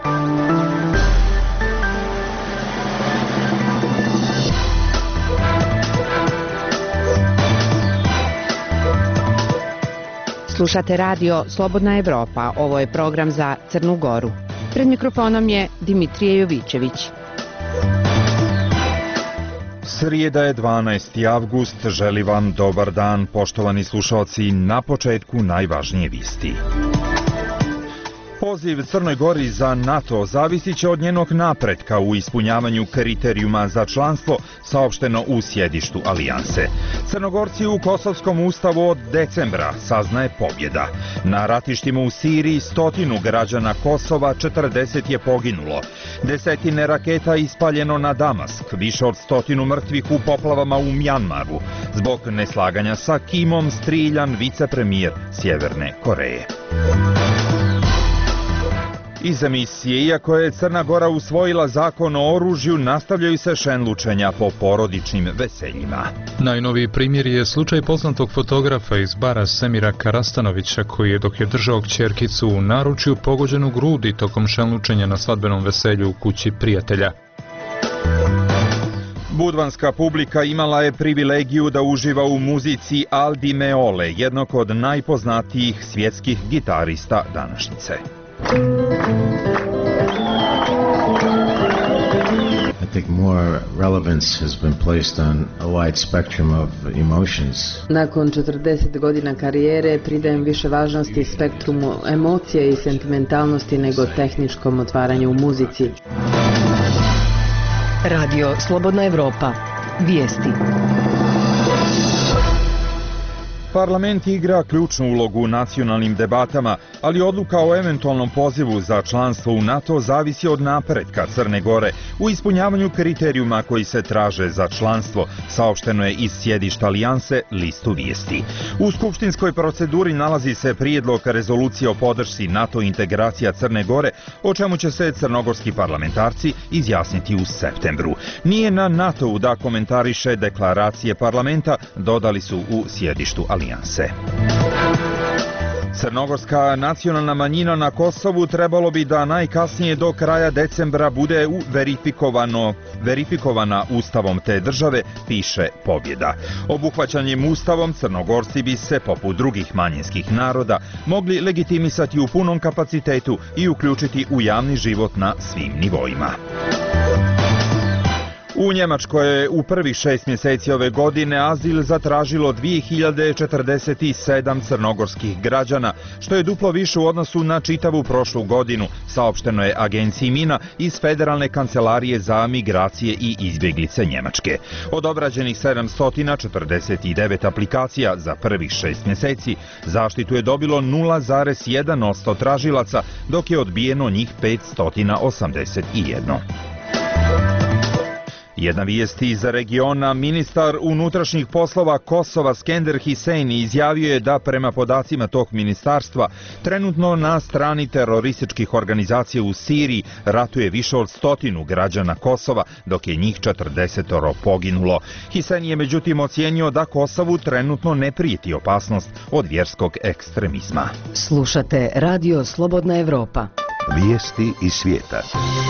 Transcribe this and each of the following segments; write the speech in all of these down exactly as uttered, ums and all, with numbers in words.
Slušate radio Slobodna Evropa, ovo je program za Crnu Goru. Pred mikrofonom je Dimitrije Jovićević. Srijeda je dvanaesti avgust, želi vam dobar dan, poštovani slušalci, na početku najvažnije vijesti. Poziv Crnoj Gori za NATO zavisit će od njenog napretka u ispunjavanju kriterijuma za članstvo, saopšteno u sjedištu Alijanse. Crnogorci u Kosovskom ustavu od decembra saznaje pobjeda. Na ratištima u Siriji stotinu građana Kosova, četrdeset je poginulo. Desetine raketa ispaljeno na Damask, više od stotinu mrtvih u poplavama u Mjanmaru. Zbog neslaganja sa Kimom striljan vicepremijer Sjeverne Koreje. Iz emisije, iako je Crna Gora usvojila zakon o oružju, nastavljaju se šenlučenja po porodičnim veseljima. Najnoviji primjer je slučaj poznatog fotografa iz bara Semira Karastanovića, koji je, dok je držao kćerkicu u naručju, pogođen u grudi tokom šenlučenja na svadbenom veselju u kući prijatelja. Budvanska publika imala je privilegiju da uživa u muzici Al Di Meole, jednog od najpoznatijih svjetskih gitarista današnjice. I think more relevance has been placed on a wide spectrum of emotions. Nakon četrdeset godina karijere pridajem više važnosti spektrumu emocije i sentimentalnosti nego tehničkom otvaranju u muzici. Radio Slobodna Evropa. Vijesti. Parlament igra ključnu ulogu u nacionalnim debatama, ali odluka o eventualnom pozivu za članstvo u NATO zavisi od napretka Crne Gore u ispunjavanju kriterijuma koji se traže za članstvo, saopšteno je iz sjedišta Alijanse listu vijesti. U skupštinskoj proceduri nalazi se prijedlog rezolucije o podršci NATO integracija Crne Gore, o čemu će se crnogorski parlamentarci izjasniti u septembru. Nije na NATO-u da komentariše deklaracije parlamenta, dodali su u sjedištu Alijanse. Crnogorska nacionalna manjina na Kosovu trebalo bi da najkasnije do kraja decembra bude verifikovano, verifikovana ustavom te države, piše Pobjeda. Obuhvaćanjem ustavom Crnogorci bi se, poput drugih manjinskih naroda, mogli legitimisati u punom kapacitetu i uključiti u javni život na svim nivoima. U Njemačkoj je u prvih šest mjeseci ove godine azil zatražilo dvije hiljade četrdeset sedam crnogorskih građana, što je duplo više u odnosu na čitavu prošlu godinu, saopšteno je agenciji Mina iz Federalne kancelarije za migracije i izbjeglice Njemačke. Od obrađenih sedamsto četrdeset devet aplikacija za prvih šest mjeseci, zaštitu je dobilo nula zarez jedan posto tražilaca, dok je odbijeno njih petsto osamdeset jedan. Jedna vijest iz regiona, ministar unutrašnjih poslova Kosova Skender Hiseni izjavio je da prema podacima tog ministarstva trenutno na strani terorističkih organizacija u Siriji ratuje više od stotinu građana Kosova, dok je njih četrdeset poginulo. Hiseni je međutim ocijenio da Kosovu trenutno ne prijeti opasnost od vjerskog ekstremizma. Slušate Radio Slobodna Evropa. Vijesti iz svijeta.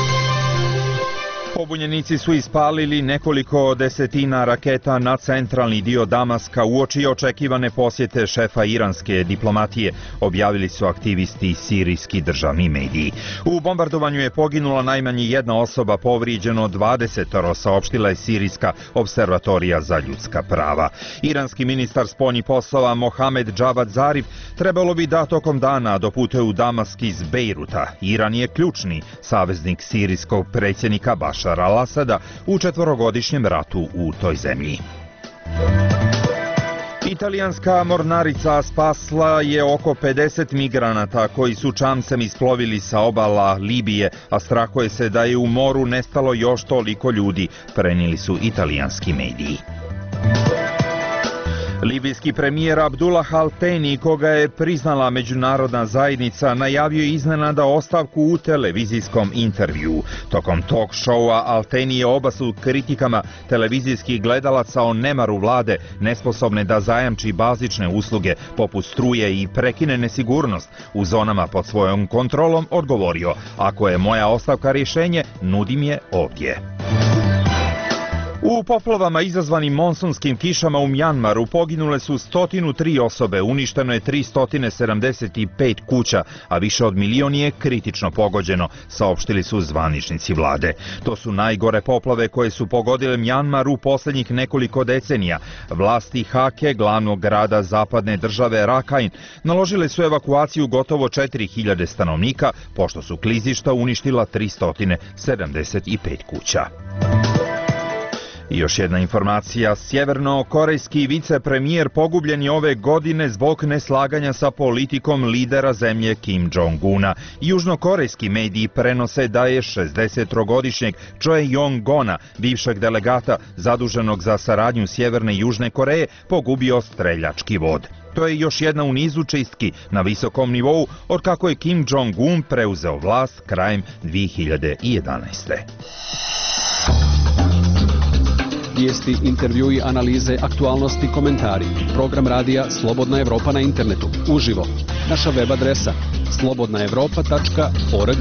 Pobunjenici su ispalili nekoliko desetina raketa na centralni dio Damaska uoči očekivane posjete šefa iranske diplomatije, objavili su aktivisti sirijski državni mediji. U bombardovanju je poginula najmanje jedna osoba, povrijeđeno dvadeset, saopštila je sirijska observatorija za ljudska prava. Iranski ministar spoljnih poslova Mohamed Javad Zarif trebalo bi da tokom dana doputuje u Damask iz Bejruta. Iran je ključni saveznik sirijskog predsjednika Bašara al-Asada u četvorogodišnjem ratu u toj zemlji. Italijanska mornarica spasla je oko pedeset migranata koji su čamcem isplovili sa obala Libije, a strahuje se da je u moru nestalo još toliko ljudi, prenijeli su italijanski mediji. Libijski premijer Abdullah Al-Teni, koga je priznala međunarodna zajednica, najavio iznenada ostavku u televizijskom intervjuu. Tokom talk showa Al-Teni je obasut kritikama televizijskih gledalaca o nemaru vlade, nesposobne da zajamči bazične usluge poput struje i prekine nesigurnost u zonama pod svojom kontrolom, odgovorio: "Ako je moja ostavka rješenje, nudim je ovdje." U poplavama izazvanim monsunskim kišama u Mjanmaru poginule su sto tri osobe, uništeno je tristo sedamdeset pet kuća, a više od milion je kritično pogođeno, saopštili su zvaničnici vlade. To su najgore poplave koje su pogodile Mjanmar u posljednjih nekoliko decenija. Vlasti Hake, glavnog grada zapadne države Rakhine, naložile su evakuaciju gotovo četiri hiljade stanovnika, pošto su klizišta uništila tristo sedamdeset pet kuća. I još jedna informacija, sjevernokorejski vicepremijer pogubljen je ove godine zbog neslaganja sa politikom lidera zemlje Kim Jong-una. Južnokorejski mediji prenose da je šezdesettrogodišnjeg Choi Yong-gona, bivšeg delegata zaduženog za saradnju Sjeverne i Južne Koreje, pogubio streljački vod. To je još jedna u nizu čistki na visokom nivou od kako je Kim Jong-un preuzeo vlast krajem dvije hiljade jedanaeste. Vijesti, intervjui, analize, aktualnosti, komentari. Program radija Slobodna Evropa na internetu. Uživo. Naša web adresa slobodna evropa tačka org.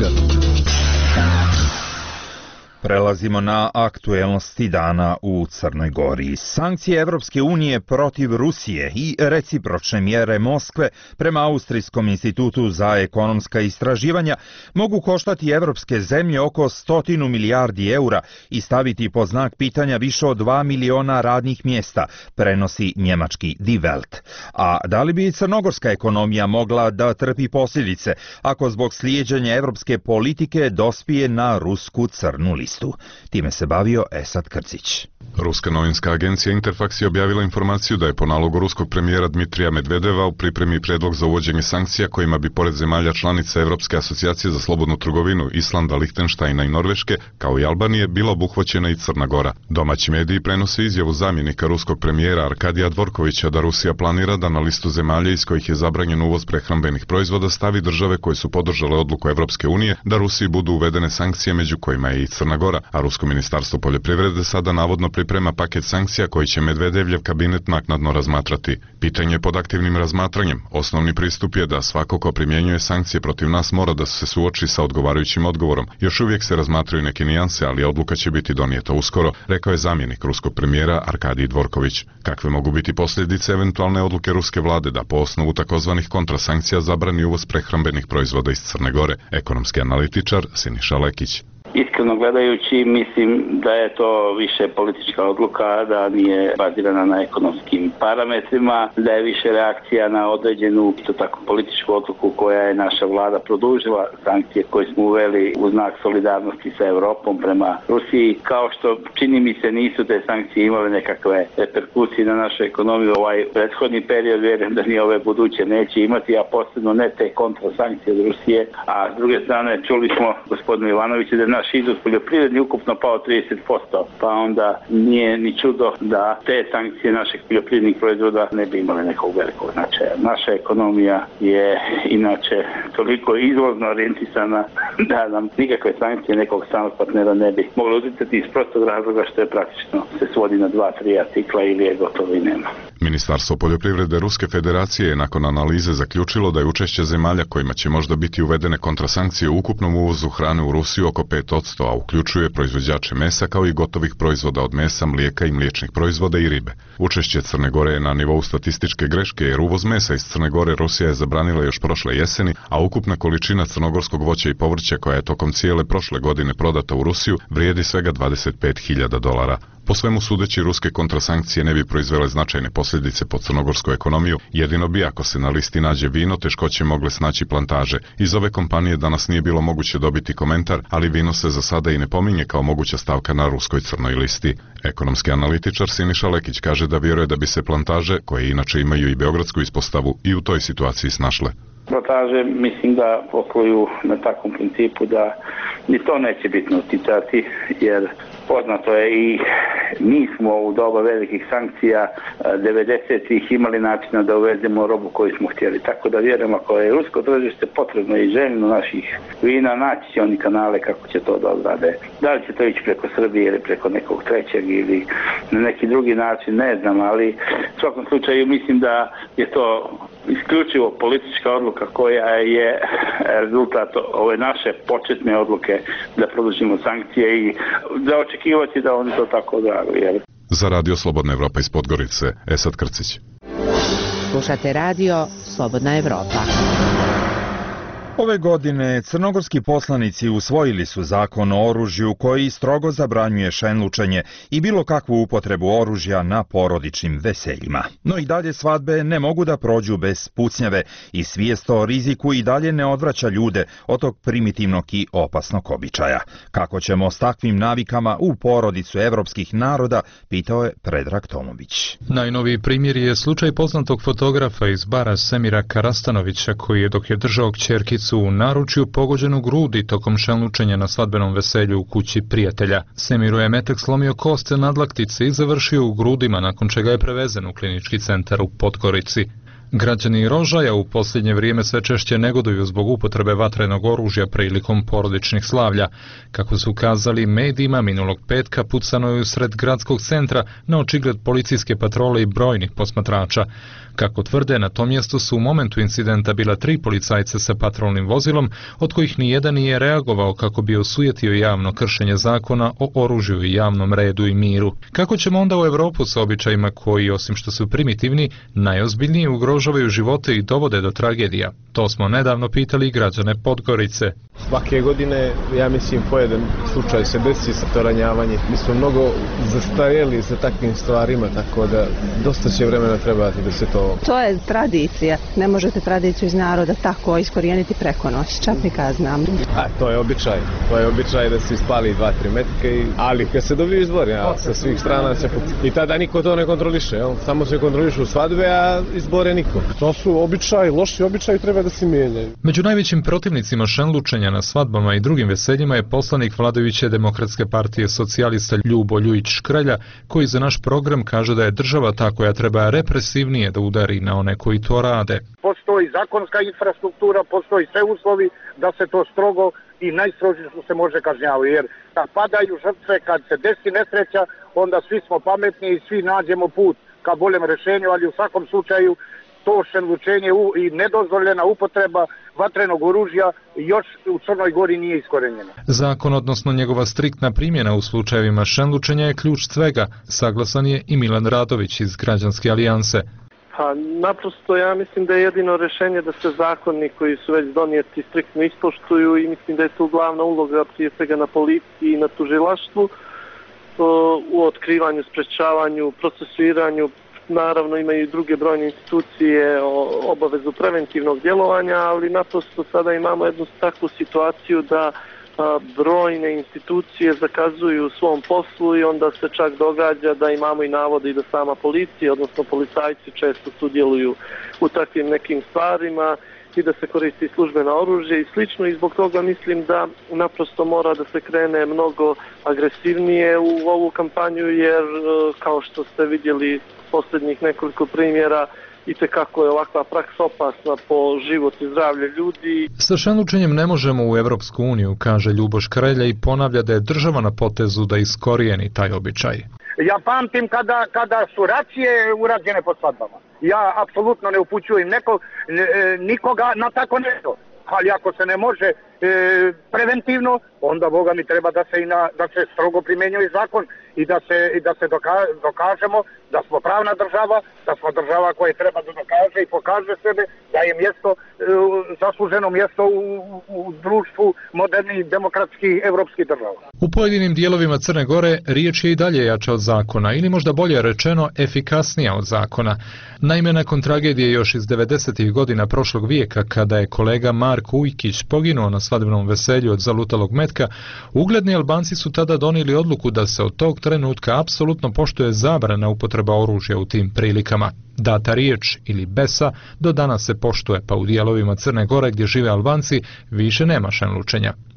Prelazimo na aktuelnosti dana u Crnoj Gori. Sankcije Evropske unije protiv Rusije i recipročne mjere Moskve prema Austrijskom institutu za ekonomska istraživanja mogu koštati evropske zemlje oko stotinu milijardi eura i staviti pod znak pitanja više od dva miliona radnih mjesta, prenosi njemački Die Welt. A da li bi crnogorska ekonomija mogla da trpi posljedice ako zbog slijeđenja evropske politike dospije na rusku crnu listu? Time se bavio Esad Krcić. Ruska novinska agencija Interfax je objavila informaciju da je po nalogu ruskog premijera Dmitrija Medvedeva u pripremi predlog za uvođenje sankcija kojima bi pored zemalja članica Evropske asocijacije za slobodnu trgovinu Islanda, Lihtenštajna i Norveške, kao i Albanije, bila obuhvaćena i Crna Gora. Domaći mediji prenose izjavu zamjenika ruskog premijera Arkadija Dvorkovića da Rusija planira da na listu zemalja iz kojih je zabranjen uvoz prehrambenih proizvoda stavi države koje su podržale odluku Evropske unije da Rusiji budu uvedene sankcije, među kojima je i Crna Gora, a Rusko ministarstvo poljoprivrede sada navodno priprema paket sankcija koji će Medvedevljev kabinet naknadno razmatrati. Pitanje je pod aktivnim razmatranjem. Osnovni pristup je da svako ko primjenjuje sankcije protiv nas mora da se suoči sa odgovarajućim odgovorom. Još uvijek se razmatraju neke nijanse, ali odluka će biti donijeta uskoro, rekao je zamjenik ruskog premijera Arkadij Dvorković. Kakve mogu biti posljedice eventualne odluke ruske vlade da po osnovu takozvanih kontrasankcija zabrani uvoz prehrambenih proizvoda iz Crne Gore? Ekonomski analitičar Siniša Lekić. Iskreno gledajući, mislim da je to više politička odluka, da nije bazirana na ekonomskim parametrima, da je više reakcija na određenu isto tako političku odluku koja je naša vlada produžila sankcije koje smo uveli u znak solidarnosti sa Europom prema Rusiji. Kao što čini mi se nisu te sankcije imale nekakve reperkusije na našu ekonomiju, ovaj prethodni period vjerujem da ni ove buduće neće imati, a posebno ne te kontrasankcije od Rusije. A s druge strane čuli smo gospodinu Ivanoviću da je naš izvoz poljoprivredni ukupno pao trideset posto, pa onda nije ni čudo da te sankcije naših poljoprivrednih proizvoda ne bi imale nekog velikog značaja. Naša ekonomija je inače toliko izvozno orijentisana da nam nikakve sankcije nekog stranog partnera ne bi mogli utjecati iz prostog razloga što je praktično se svodi na dva, tri artikla ili je gotovo i nema. Ministarstvo poljoprivrede Ruske federacije je nakon analize zaključilo da je učešće zemalja kojima će možda biti uvedene kontrasankcije u ukupnom uvozu hrane u Rusiju oko pet posto, a uključuje proizvođače mesa kao i gotovih proizvoda od mesa, mlijeka i mliječnih proizvoda i ribe. Učešće Crne Gore je na nivou statističke greške jer uvoz mesa iz Crne Gore Rusija je zabranila još prošle jeseni, a ukupna količina crnogorskog voća i povrća koja je tokom cijele prošle godine prodata u Rusiju vrijedi svega dvadeset pet hiljada dolara. Po svemu sudeći, ruske kontrasankcije ne bi proizvele značajne posljedice po crnogorsku ekonomiju, jedino bi ako se na listi nađe vino, teškoće mogle snaći plantaže. Iz ove kompanije danas nije bilo moguće dobiti komentar, ali vino se za sada i ne pominje kao moguća stavka na ruskoj crnoj listi. Ekonomski analitičar Siniša Lekić kaže da vjeruje da bi se plantaže, koje inače imaju i beogradsku ispostavu, i u toj situaciji snašle. Plantaže mislim da posluju na takvom principu da ni to neće bitno uticati, jer Poznato je i mi smo u doba velikih sankcija devedesetih imali načina da uvezemo robu koju smo htjeli. Tako da vjerujem, ako je rusko tržište potrebno i željno naših vina, naći će oni kanale kako će to da odrade. Da li će to ići preko Srbije ili preko nekog trećeg ili na neki drugi način, ne znam, ali u svakom slučaju mislim da je to isključivo politička odluka koja je rezultat ove naše početne odluke da produžimo sankcije i da očekivati da oni to tako odrade. Za Radio Slobodna Evropa iz Podgorice, Esad Krcić. Slušate radio Slobodna Evropa. Ove godine crnogorski poslanici usvojili su zakon o oružju koji strogo zabranjuje šenlučenje i bilo kakvu upotrebu oružja na porodičnim veseljima. No i dalje svadbe ne mogu da prođu bez pucnjave i svijest o riziku i dalje ne odvraća ljude od tog primitivnog i opasnog običaja. Kako ćemo s takvim navikama u porodicu evropskih naroda, pitao je Predrag Tomović. Najnoviji primjer je slučaj poznatog fotografa iz bara Semira Karastanovića koji je dok je držao kćerkicu u naručju pogođenu grudi tokom šenlučenja na svadbenom veselju u kući prijatelja. Semiru je metak slomio koste nadlaktice i završio u grudima, nakon čega je prevezen u klinički centar u Podgorici. Građani Rožaja u posljednje vrijeme sve češće negoduju zbog upotrebe vatrenog oružja prilikom porodičnih slavlja. Kako su kazali medijima, minulog petka pucano je usred gradskog centra na očigled policijske patrole i brojnih posmatrača. Kako tvrde, na tom mjestu su u momentu incidenta bila tri policajca sa patrolnim vozilom, od kojih nijedan nije reagovao kako bi osujetio javno kršenje zakona o oružju i javnom redu i miru. Kako ćemo onda u Europu sa običajima koji, osim što su primitivni, najozbiljnije ugrožavaju živote i dovode do tragedija? To smo nedavno pitali građane Podgorice. Svake godine, ja mislim, pojedan slučaj se desi sa to ranjavanje. Mi smo mnogo zastarjeli za takvim stvarima, tako da dosta će vremena trebati da se to... To je tradicija. Ne možete tradiciju iz naroda tako iskorijeniti preko noći. Čak nikad znam. A, to je običaj. To je običaj da se ispali dva, tri metke, i... ali kad se dobiju izbori, ja, sa svih strana se... I tada niko to ne kontroliše, jel? Samo se kontrolišu svadbe, a izbore niko. To su običaji, loši običaji, treba da se mijenjaju. Među najvećim protivnicima šenlučenja na svadbama i drugim veseljima je poslanik vladajuće Demokratske partije socijalista Ljubo Ljujić Škrelja, koji za naš program kaže da je država ta koja treba represivnije da udari na one koji to rade. Postoji zakonska infrastruktura, postoji sve uslovi da se to strogo i najstrožije što se može kažnjavati, jer kad padaju žrtve, kad se desi nesreća, onda svi smo pametni i svi nađemo put ka boljem rješenju, ali u svakom slučaju to šenlučenje i nedozvoljena upotreba vatrenog oružja još u Crnoj Gori nije iskorenjena. Zakon, odnosno njegova striktna primjena u slučajevima šenlučenja je ključ svega, saglasan je i Milan Radović iz Građanske alijanse. Pa, naprosto ja mislim da je jedino rješenje da se zakoni koji su već donijeti striktno ispoštuju i mislim da je tu glavna uloga prije svega na policiji i na tužilaštvu u otkrivanju, sprečavanju, procesuiranju. Naravno imaju i druge brojne institucije obavezu preventivnog djelovanja, ali naprosto sada imamo jednu takvu situaciju da a, brojne institucije zakazuju u svom poslu i onda se čak događa da imamo i navode i da sama policija, odnosno policajci često sudjeluju u takvim nekim stvarima i da se koristi službeno oružje i slično, i zbog toga mislim da naprosto mora da se krene mnogo agresivnije u ovu kampanju, jer kao što ste vidjeli posljednjih nekoliko primjera, i tekako je ovakva praksa opasna po život i zdravlje ljudi. Sa šenlučenjem ne možemo u Evropsku uniju, kaže Ljubo Škrelja i ponavlja da je država na potezu da iskorijeni taj običaj. Ja pamtim kada, kada su racije urađene po svadbama. Ja apsolutno ne upućujem neko, nikoga na tako nešto. Ali ako se ne može e, preventivno, onda Boga mi treba da se, i na, da se strogo primjenjuje zakon i da se, i da se doka, dokažemo da smo pravna država, da smo država koja treba da dokaže i pokaže sebe da je mjesto, e, zasluženo mjesto u, u društvu modernih, demokratskih, evropskih država. U pojedinim dijelovima Crne Gore riječ je i dalje jača od zakona, ili možda bolje rečeno efikasnija od zakona. Naime, nakon tragedije još iz devedesetih godina prošlog vijeka, kada je kolega Marko Ujkić poginuo na svadbenom veselju od zalutalog metka, ugledni Albanci su tada donijeli odluku da se od tog trenutka apsolutno poštuje zabrana upotreba oružja u tim prilikama. Data riječ ili besa do danas se poštuje, pa u dijelovima Crne Gore gdje žive Albanci više nema šenlučenja.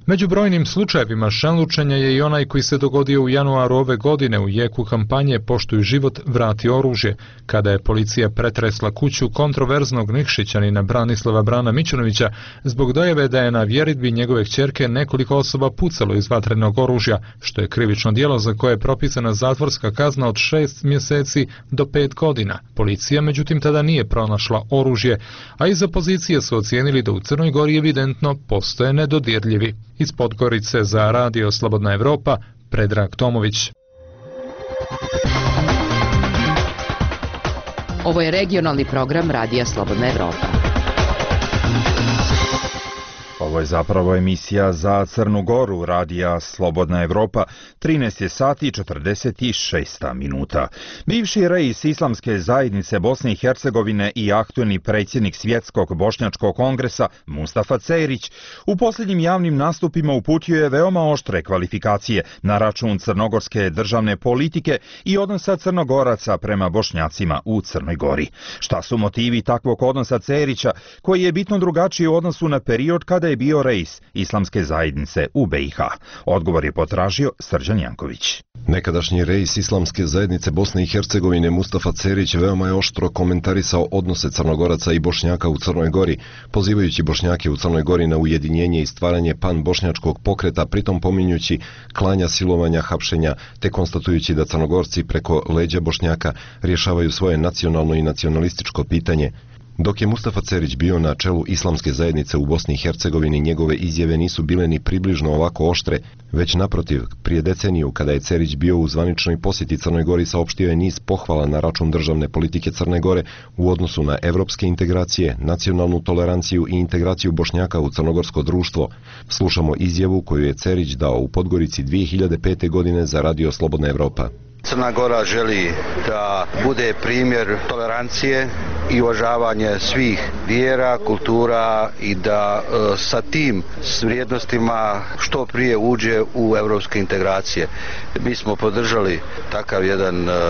Među brojnim slučajevima šenlučenja je i onaj koji se dogodio u januaru ove godine u jeku kampanje Poštuj život, vrati oružje, kada je policija pretresla kuću kontroverznog Nikšićanina Branislava Brana Mićunovića zbog dojave da je na vjeridbi njegove kćerke nekoliko osoba pucalo iz vatrenog oružja, što je krivično djelo za koje je propisana zatvorska kazna od šest mjeseci do pet godina. Policija međutim tada nije pronašla oružje, a iz opozicije su ocijenili da u Crnoj Gori evidentno postoje nedodirljivi. Iz Podgorice za Radio Slobodna Evropa, Predrag Tomović. Ovo je regionalni program Radija Slobodna Evropa. Ovo je zapravo emisija za Crnu Goru, Radija Slobodna Evropa, trinaest je sati i četrdeset šest minuta. Bivši reis Islamske zajednice Bosne i Hercegovine i aktuelni predsjednik Svjetskog bošnjačkog kongresa Mustafa Cerić u posljednjim javnim nastupima uputio je veoma oštre kvalifikacije na račun crnogorske državne politike i odnosa Crnogoraca prema Bošnjacima u Crnoj Gori. Šta su motivi takvog odnosa Cerića, koji je bitno drugačiji u odnosu na period kada je bio reis Islamske zajednice u B i H? Odgovor je potražio Srđan Janković. Nekadašnji reis Islamske zajednice Bosne i Hercegovine Mustafa Cerić veoma je oštro komentarisao odnose Crnogoraca i Bošnjaka u Crnoj Gori, pozivajući Bošnjake u Crnoj Gori na ujedinjenje i stvaranje pan-bošnjačkog pokreta, pritom pominjući klanja, silovanja, hapšenja, te konstatujući da Crnogorci preko leđa Bošnjaka rješavaju svoje nacionalno i nacionalističko pitanje. Dok je Mustafa Cerić bio na čelu Islamske zajednice u Bosni i Hercegovini, njegove izjave nisu bile ni približno ovako oštre, već naprotiv, prije deceniju kada je Cerić bio u zvaničnoj posjeti Crnoj Gori, saopštio je niz pohvala na račun državne politike Crne Gore u odnosu na evropske integracije, nacionalnu toleranciju i integraciju Bošnjaka u crnogorsko društvo. Slušamo izjavu koju je Cerić dao u Podgorici dvije hiljade pete. godine za Radio Slobodna Evropa. Crna Gora želi da bude primjer tolerancije i uvažavanje svih vjera, kultura i da e, sa tim vrijednostima što prije uđe u evropske integracije. Mi smo podržali takav jedan e,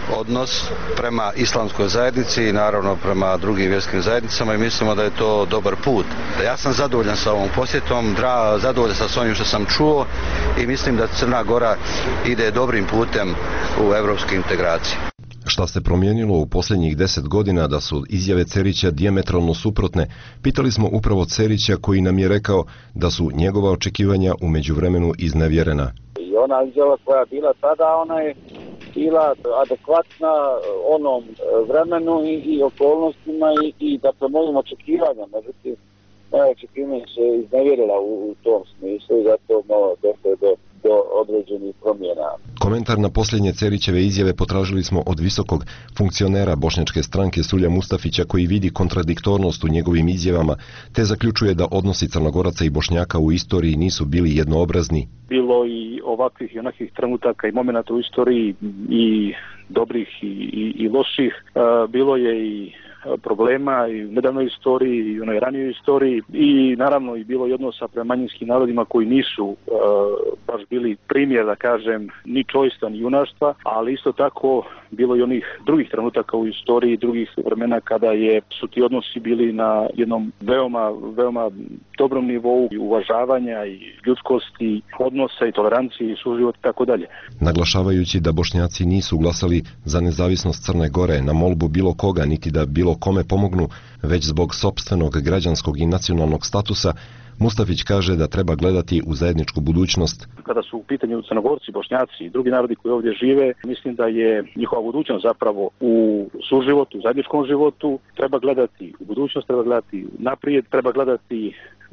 odnos prema islamskoj zajednici i naravno prema drugim vjerskim zajednicama i mislimo da je to dobar put. Ja sam zadovoljan sa ovom posjetom, dra, zadovoljan sam s onim što sam čuo i mislim da Crna Gora ide dobrim putem u evropske integracije. Šta se promijenilo u posljednjih deset godina da su izjave Cerića dijametralno suprotne, pitali smo upravo Cerića koji nam je rekao da su njegova očekivanja u međuvremenu iznevjerena. I ona izjava koja je bila tada, ona je bila adekvatna onom vremenu i, i okolnostima i, i dakle mojim očekivanjama. Međutim, moja očekivanja se iznevjerila u, u tom smislu i zato malo došlo do do određenih promjena. Komentar na posljednje Cerićeve izjave potražili smo od visokog funkcionera bošnjačke stranke Sulja Mustafića, koji vidi kontradiktornost u njegovim izjavama, te zaključuje da odnosi Crnogoraca i Bošnjaka u istoriji nisu bili jednoobrazni. Bilo i ovakvih i onakvih trenutaka i momenata u istoriji i dobrih i, i, i loših. E, bilo je i problema i u nedavnoj istoriji i u onoj ranijoj istoriji i naravno i bilo i odnosa prema manjinskim narodima koji nisu uh, baš bili primjer, da kažem, ni čojstva ni junaštva, ali isto tako bilo i onih drugih trenutaka u istoriji, drugih vremena kada je, su ti odnosi bili na jednom veoma, veoma dobrom nivou i uvažavanja i ljudskosti, odnosa i tolerancije i suživot i tako dalje. Naglašavajući da Bošnjaci nisu glasali za nezavisnost Crne Gore na molbu bilo koga, niti da bilo kome pomognu, već zbog sopstvenog građanskog i nacionalnog statusa, Mustafić kaže da treba gledati u zajedničku budućnost. Kada su u pitanju Crnogorci, Bošnjaci i drugi narodi koji ovdje žive, mislim da je njihova budućnost zapravo u suživotu, u zajedničkom životu. Treba gledati u budućnost, treba gledati naprijed, treba gledati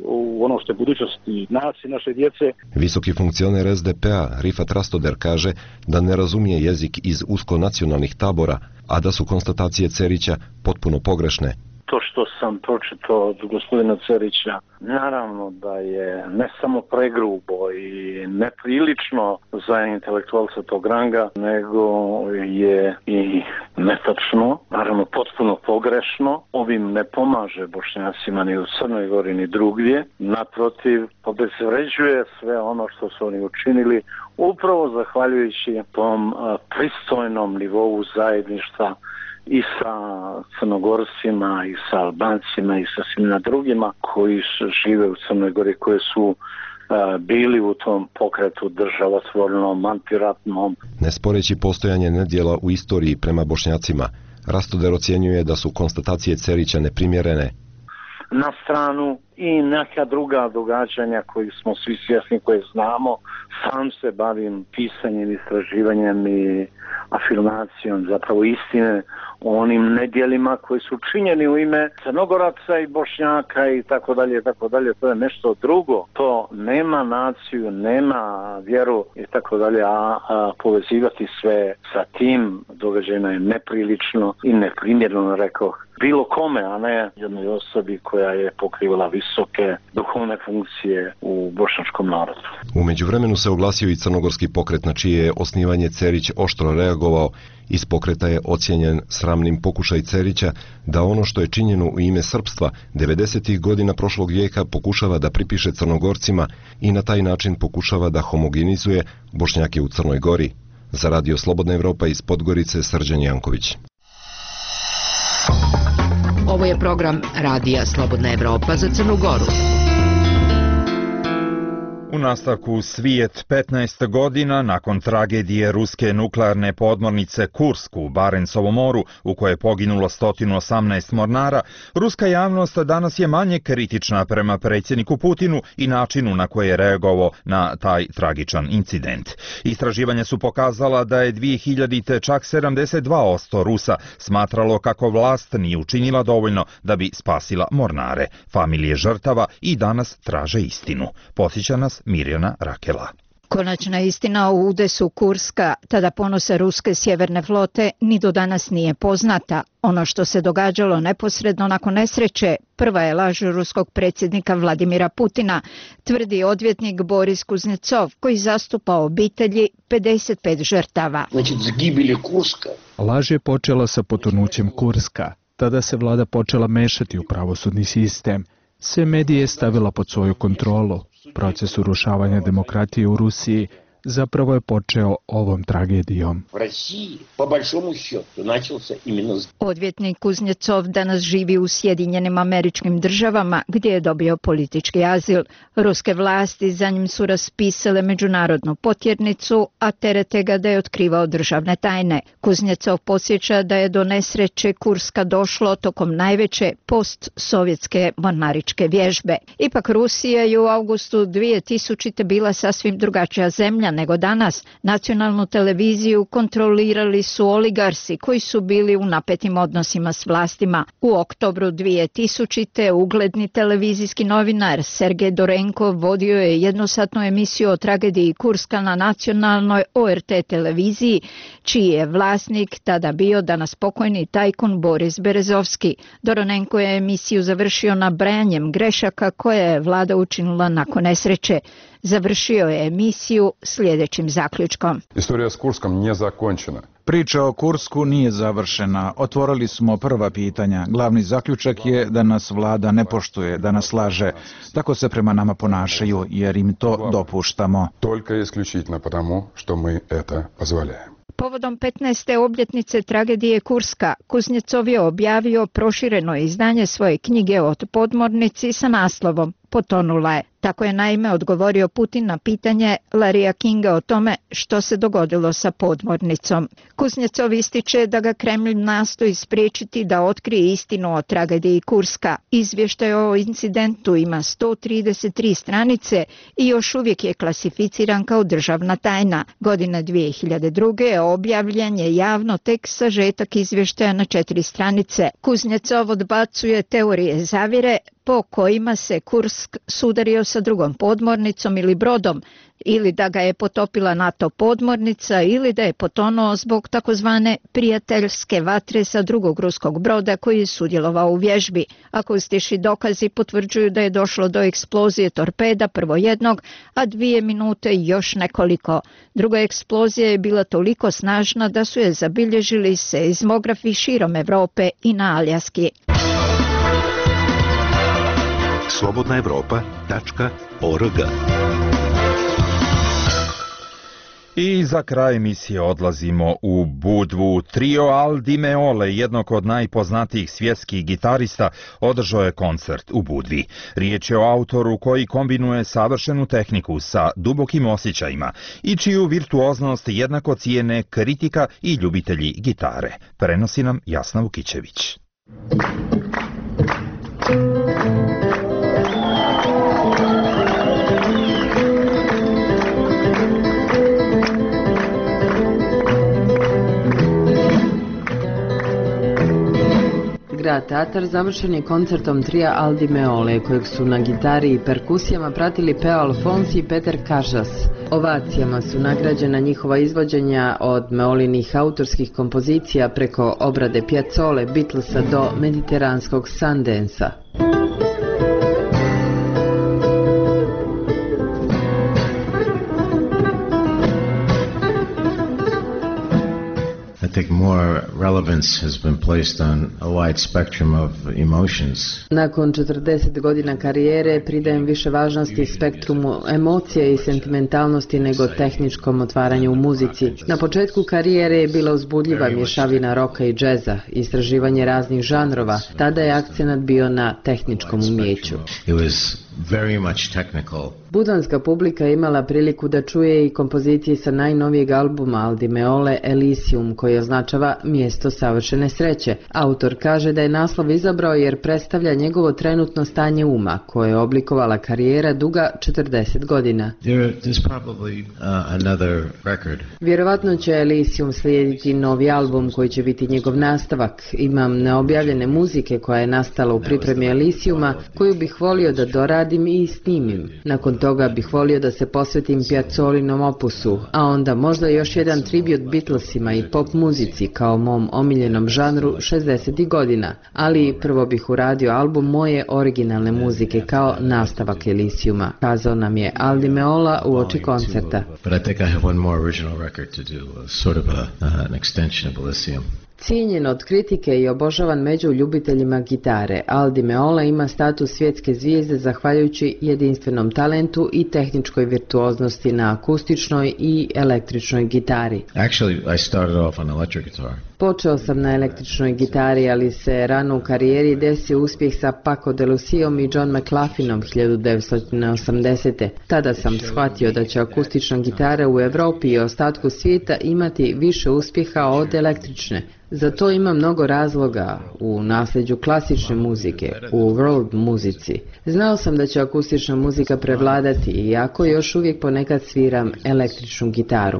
u ono što je budućnost i nas i naše djece. Visoki funkcioner S D P-a Rifat Rastoder kaže da ne razumije jezik iz usko nacionalnih tabora, a da su konstatacije Cerića potpuno pogrešne. To što sam pročitao od gospodina Cerića, naravno da je ne samo pregrubo i neprilično za intelektualca tog ranga, nego je i netačno, naravno potpuno pogrešno. Ovim ne pomaže Bošnjacima ni u Crnoj Gori ni drugdje. Naprotiv, obezvređuje sve ono što su oni učinili, upravo zahvaljujući tom pristojnom nivou zajedništva i sa Crnogorcima i sa Albancima i sa svima drugima koji žive u Crnoj Gori, koje su bili u tom pokretu državotvornom, antiratnom. Ne sporeći postojanje nedjela u istoriji prema Bošnjacima, Rastoder ocjenjuje da su konstatacije Cerića neprimjerene. Na stranu i neka druga događanja koji smo svi svjesni, koje znamo, sam se bavim pisanjem, istraživanjem i afirmacijom zapravo istine o onim nedjelima koji su činjeni u ime Crnogoraca i Bošnjaka i tako dalje, tako dalje. To je nešto drugo. To nema naciju, nema vjeru i tako dalje, a, a povezivati sve sa tim događajima je neprilično i neprimjerno, rekao bilo kome, a ne jednoj osobi koja je pokrivala visoke duhovne funkcije u bošnjačkom narodu. U međuvremenu se oglasio i crnogorski pokret, na čije je osnivanje Cerić oštro reagovao. Iz pokreta je ocijenjen sramnim pokušaj Cerića da ono što je činjeno u ime srpstva devedesetih godina prošlog vijeka pokušava da pripiše Crnogorcima i na taj način pokušava da homogenizuje Bošnjake u Crnoj Gori. Za Radio Slobodna Evropa iz Podgorice, Srđan Janković. Ovo je program Radija Slobodna Evropa za Crnu Goru. U nastavku svijet petnaest godina nakon tragedije ruske nuklearne podmornice Kursk u Barencovom moru, u kojoj je poginulo sto osamnaest mornara, ruska javnost danas je manje kritična prema predsjedniku Putinu i načinu na koji je reagovao na taj tragičan incident. Istraživanja su pokazala da je dvije hiljadite čak sedamdeset dva posto Rusa smatralo kako vlast nije učinila dovoljno da bi spasila mornare. Familije žrtava i danas traže istinu. Podsjeća nas Mirjana Rakela. Konačna istina o udesu Kurska, tada ponosa ruske sjeverne flote, ni do danas nije poznata. Ono što se događalo neposredno nakon nesreće, prva je laž ruskog predsjednika Vladimira Putina, tvrdi odvjetnik Boris Kuznecov, koji zastupa obitelji pedeset pet žrtava. Laž je počela sa potonućem Kurska. Tada se vlada počela mešati u pravosudni sistem. Sve medije je stavila pod svoju kontrolu. Proces urušavanja demokratije u Rusiji zapravo je počeo ovom tragedijom. Odvjetnik Kuznecov danas živi u Sjedinjenim Američkim Državama, gdje je dobio politički azil. Ruske vlasti za njim su raspisale međunarodnu potjernicu, a terete ga da je otkrivao državne tajne. Kuznecov podsjeća da je do nesreće Kurska došlo tokom najveće postsovjetske mornaričke vježbe. Ipak Rusija je u avgustu dvije tisućite bila sasvim drugačija zemlja nego danas. Nacionalnu televiziju kontrolirali su oligarsi koji su bili u napetim odnosima s vlastima. U oktobru dvije tisućite ugledni televizijski novinar Sergej Dorenko vodio je jednosatnu emisiju o tragediji Kurska na nacionalnoj O R T televiziji, čiji je vlasnik tada bio danas pokojni tajkun Boris Berezovski. Doronenko je emisiju završio nabrajanjem grešaka koje je vlada učinila nakon nesreće. Završio je emisiju sljedećim zaključkom. Istorija s Kurskom nije zakončena. Priča o Kursku nije završena. Otvorili smo prva pitanja. Glavni zaključak je da nas vlada ne poštuje, da nas laže. Tako se prema nama ponašaju, jer im to dopuštamo. Только исключительно потому, что мы это позволяем. Povodom petnaeste obljetnice tragedije Kurska, Kuznecov je objavio prošireno izdanje svoje knjige o podmornici sa naslovom Potonula je. Tako je naime odgovorio Putin na pitanje Larrya Kinga o tome što se dogodilo sa podmornicom. Kuznecov ističe da ga Kremlj nastoji spriječiti da otkrije istinu o tragediji Kurska. Izvještaj o incidentu ima sto trideset tri stranice i još uvijek je klasificiran kao državna tajna. Godine dvije hiljade druge objavljen je javno tek sažetak izvještaja na četiri stranice. Kuznecov odbacuje teorije zavjere po kojima se Kursk sudario sa drugom podmornicom ili brodom, ili da ga je potopila NATO podmornica ili da je potonuo zbog takozvane prijateljske vatre sa drugog ruskog broda koji je sudjelovao u vježbi. Akustični dokazi potvrđuju da je došlo do eksplozije torpeda, prvo jednog, a dvije minute još nekoliko. Druga eksplozija je bila toliko snažna da su je zabilježili seizmografi širom Evrope i na Aljaski. slobodna evropa tačka org. I za kraj emisije odlazimo u Budvu. Trio Al Di Meole, jednog od najpoznatijih svjetskih gitarista, održao je koncert u Budvi. Riječ je o autoru koji kombinuje savršenu tehniku sa dubokim osjećajima i čiju virtuoznost jednako cijene kritika i ljubitelji gitare. Prenosi nam Jasna Vukićević. Grad Tatar završen je koncertom trija Al Di Meole, kojeg su na gitari i perkusijama pratili Peo Alfonsi i Peter Kažas. Ovacijama su nagrađena njihova izvođenja od Meolinih autorskih kompozicija preko obrade Piazzole, Beatlesa do mediteranskog Sundansa. I think more relevance has been placed on a wide spectrum of emotions. Nakon četrdeset godina karijere pridajem više važnosti spektrumu emocije i sentimentalnosti nego tehničkom otvaranju u muzici. Na početku karijere je bila uzbudljiva mješavina roka i džeza, istraživanje raznih žanrova. Tada je akcenat bio na tehničkom umjeću. It was very much technical. Budanska publika je imala priliku da čuje i kompozicije sa najnovijeg albuma Al Di Meole Elysium, koji označava mjesto savršene sreće. Autor kaže da je naslov izabrao jer predstavlja njegovo trenutno stanje uma, koje je oblikovala karijera duga četrdeset godina. There is probably uh, another record. Vjerovatno će Elysium slijediti novi album koji će biti njegov nastavak. Imam neobjavljene muzike koja je nastala u pripremi Elysiuma, koju bih volio da doradim i snimim. Nakon toga bih volio da se posvetim Piazzolinom opusu, a onda možda još jedan tribut Beatlesima i pop muzici kao mom omiljenom žanru šezdesetih godina, ali prvo bih uradio album moje originalne muzike kao nastavak Elysiuma, kazao nam je Al Di Meola u oči koncerta. But I think I have one more original record to do, a sort of a, uh, an extension of Elysium. Cijenjen od kritike i obožavan među ljubiteljima gitare, Al Di Meola ima status svjetske zvijezde zahvaljujući jedinstvenom talentu i tehničkoj virtuoznosti na akustičnoj i električnoj gitari. Actually, I started off on electric guitar. Počeo sam na električnoj gitari, ali se rano u karijeri desio uspjeh sa Paco de Lucijom i John McLaughlinom hiljadu devetsto osamdesete. Tada sam shvatio da će akustična gitara u Europi i ostatku svijeta imati više uspjeha od električne. Za to ima mnogo razloga u nasljeđu klasične muzike, u world muzici. Znao sam da će akustična muzika prevladati, iako još uvijek ponekad sviram električnu gitaru.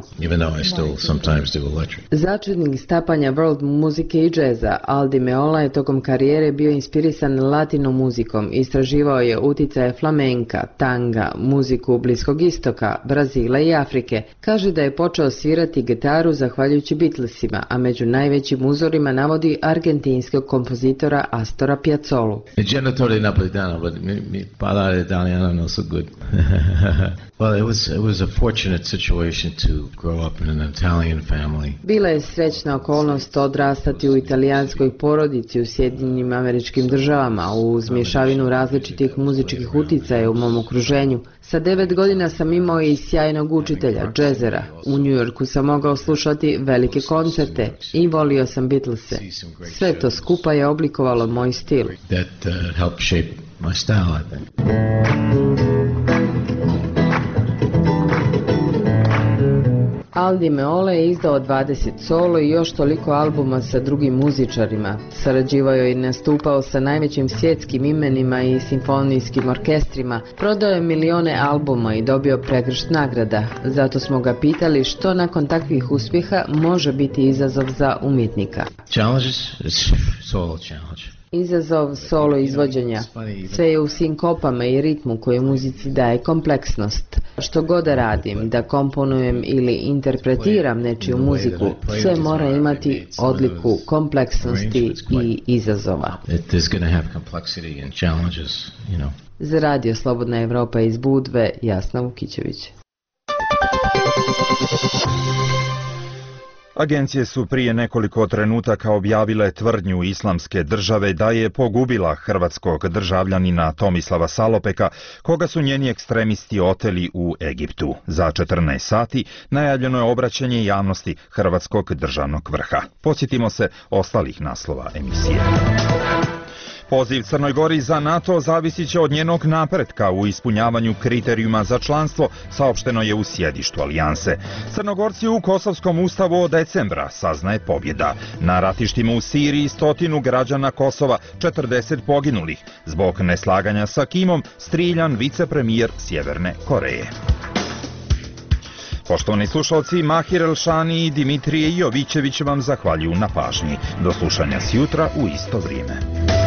Začetnik stapanja world muzike i džeza, Al Di Meola je tokom karijere bio inspirisan latino muzikom, istraživao je uticaje flamenka, tanga, muziku Bliskog istoka, Brazila i Afrike. Kaže da je počeo svirati gitaru zahvaljujući Beatlesima, a među najvećim uzorima navodi argentinskog kompozitora Astora Piazzolu. Il genitore napolitano, but mi, mi parlare italiano non so good. Well, it was, it was a fortunate situation to grow up in an Italian family. Bila je srećna okolnost odrastati u italijanskoj porodici u Sjedinjenim Američkim Državama, uz mješavinu različitih muzičkih uticaja u mom okruženju. Sa devet godina sam imao i sjajnog učitelja, džezera. U New Yorku sam mogao slušati velike koncerte i volio sam Beatlese. Sve to skupa je oblikovalo moj stil. That uh, helped shape my style, I think. Al Di Meola je izdao dvadeset solo i još toliko albuma sa drugim muzičarima. Sarađivao je i nastupao sa najvećim svjetskim imenima i simfonijskim orkestrima. Prodao je milione albuma i dobio pregršt nagrada. Zato smo ga pitali što nakon takvih uspjeha može biti izazov za umjetnika. Challenges? It's solo challenge. Izazov solo izvođenja. Sve je u sinkopama i ritmu koji muzici daje kompleksnost. Što god da radim, da komponujem ili interpretiram nečiju muziku, sve mora imati odliku kompleksnosti i izazova. Za radio Slobodna Evropa iz Budve, Jasna Vukićević. Agencije su prije nekoliko trenutaka objavile tvrdnju Islamske države da je pogubila hrvatskog državljanina Tomislava Salopeka, koga su njeni ekstremisti oteli u Egiptu. Za četrnaest sati najavljeno je obraćanje javnosti hrvatskog državnog vrha. Podsjetimo se ostalih naslova emisije. Poziv Crnoj Gori za NATO zavisit će od njenog napretka u ispunjavanju kriterijuma za članstvo, saopšteno je u sjedištu alijanse. Crnogorci u Kosovskom ustavu od decembra saznaje pobjeda. Na ratištima u Siriji stotinu građana Kosova, četrdeset poginulih. Zbog neslaganja sa Kimom, striljan vicepremijer Sjeverne Koreje. Poštovani slušalci, Mahir Elšani i Dimitrije Jovićević vam zahvaljuju na pažnji. Do slušanja sjutra u isto vrijeme.